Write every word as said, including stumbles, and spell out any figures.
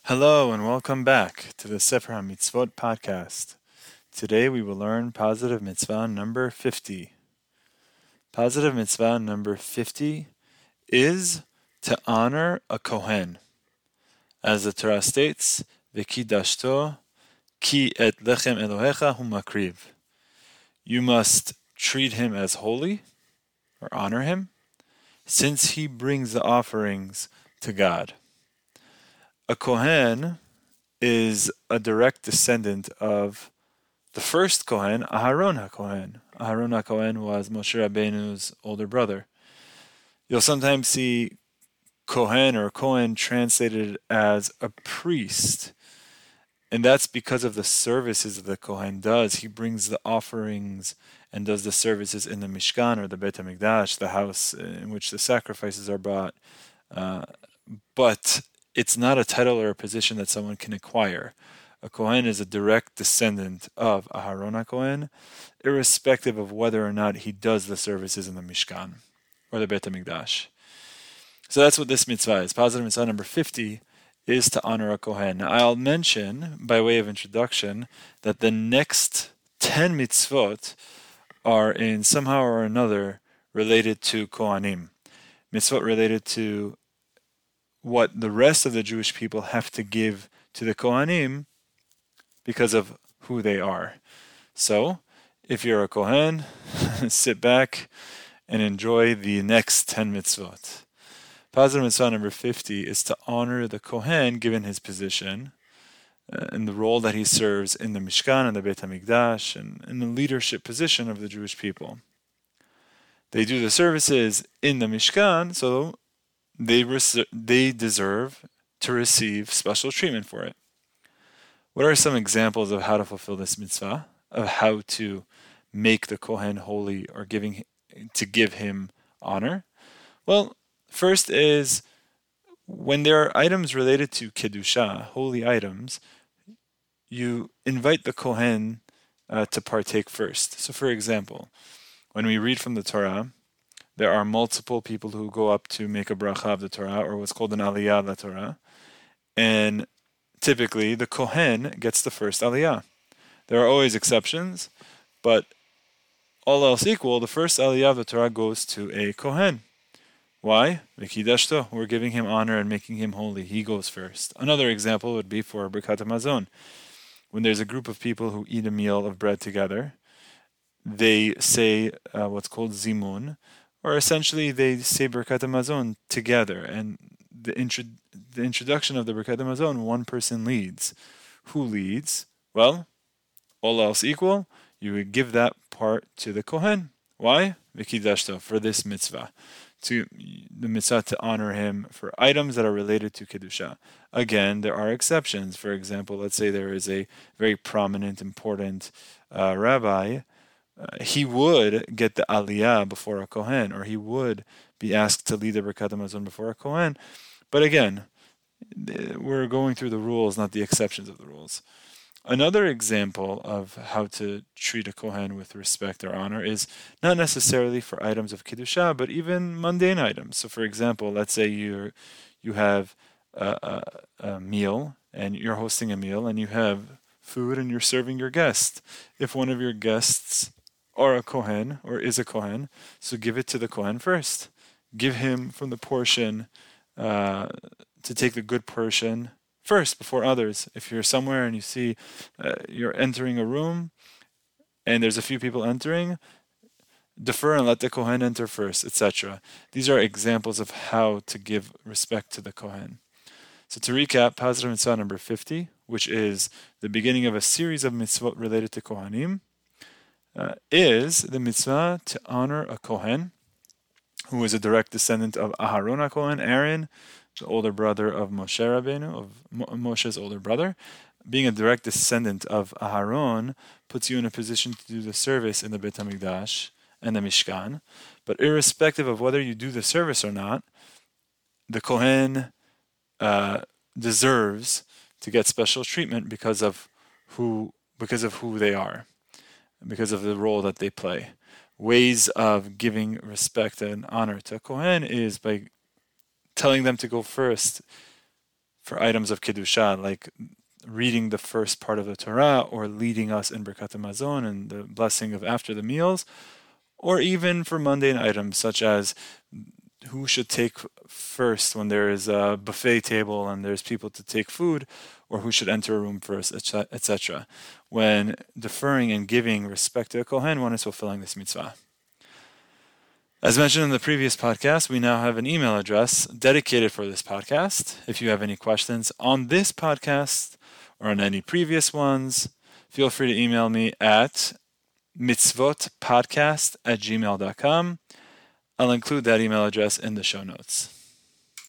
Hello and welcome back to the Sefer HaMitzvot podcast. Today we will learn positive mitzvah number fifty. Positive mitzvah number fifty is to honor a Kohen. As the Torah states, V'kidashto ki et lechem Elohecha hu makriv. You must treat him as holy, or honor him, since he brings the offerings to God. A Kohen is a direct descendant of the first Kohen, Aharon HaKohen. Aharon HaKohen was Moshe Rabbeinu's older brother. You'll sometimes see Kohen or Kohen translated as a priest, and that's because of the services that the Kohen does. He brings the offerings and does the services in the Mishkan or the Beit HaMikdash, the house in which the sacrifices are brought. Uh, but it's not a title or a position that someone can acquire. A Kohen is a direct descendant of Aharon HaKohen, irrespective of whether or not he does the services in the Mishkan or the Beit HaMikdash. So that's what this mitzvah is. Positive mitzvah number fifty is to honor a Kohen. Now, I'll mention, by way of introduction, that the next ten mitzvot are in somehow or another related to Kohanim. Mitzvot related to what the rest of the Jewish people have to give to the Kohanim because of who they are. So, if you're a Kohen, sit back and enjoy the next ten mitzvot. Positive mitzvah number fifty is to honor the Kohen given his position uh, and the role that he serves in the Mishkan and the Beit HaMikdash and in the leadership position of the Jewish people. They do the services in the Mishkan, so They, res- they deserve to receive special treatment for it. What are some examples of how to fulfill this mitzvah, of how to make the Kohen holy or giving to give him honor? Well, first is when there are items related to Kedusha, holy items, you invite the Kohen uh, to partake first. So for example, when we read from the Torah, there are multiple people who go up to make a bracha of the Torah, or what's called an aliyah of the Torah. And typically, the Kohen gets the first aliyah. There are always exceptions, but all else equal, the first aliyah of the Torah goes to a Kohen. Why? V'kidashto, we're giving him honor and making him holy. He goes first. Another example would be for Birkat HaMazon. When there's a group of people who eat a meal of bread together, they say uh, what's called zimun, or essentially they say Birkat HaMazon together, and the, intro- the introduction of the Birkat HaMazon, one person leads. Who leads? Well, all else equal, you would give that part to the Kohen. Why? V'kidashto, for this mitzvah. To the mitzvah to honor him for items that are related to Kedusha. Again, there are exceptions. For example, let's say there is a very prominent, important uh, rabbi. Uh, he would get the aliyah before a Kohen, or he would be asked to lead the Birkat HaMazon before a Kohen. But again, we're going through the rules, not the exceptions of the rules. Another example of how to treat a Kohen with respect or honor is not necessarily for items of Kedusha, but even mundane items. So for example, let's say you you have a, a, a meal, and you're hosting a meal, and you have food, and you're serving your guest. If one of your guests or a Kohen, or is a Kohen, so give it to the Kohen first. Give him from the portion, uh, to take the good portion first before others. If you're somewhere and you see uh, you're entering a room, and there's a few people entering, defer and let the Kohen enter first, et cetera. These are examples of how to give respect to the Kohen. So to recap, positive mitzvah number fifty, which is the beginning of a series of mitzvot related to Kohanim, Uh, is the mitzvah to honor a Kohen, who is a direct descendant of Aharon HaKohen, Aaron, the older brother of Moshe Rabbeinu, of Mo- Moshe's older brother. Being a direct descendant of Aharon puts you in a position to do the service in the Beit HaMikdash and the Mishkan. But irrespective of whether you do the service or not, the Kohen uh, deserves to get special treatment because of who because of who they are, because of the role that they play. Ways of giving respect and honor to a Kohen is by telling them to go first for items of Kedusha, like reading the first part of the Torah, or leading us in Birkat Hamazon and the blessing of after the meals, or even for mundane items such as who should take first when there is a buffet table and there's people to take food, or who should enter a room first, et cetera. When deferring and giving respect to a Kohen, one is fulfilling this mitzvah. As mentioned in the previous podcast, we now have an email address dedicated for this podcast. If you have any questions on this podcast or on any previous ones, feel free to email me at mitzvotpodcast at gmail dot com. I'll include that email address in the show notes.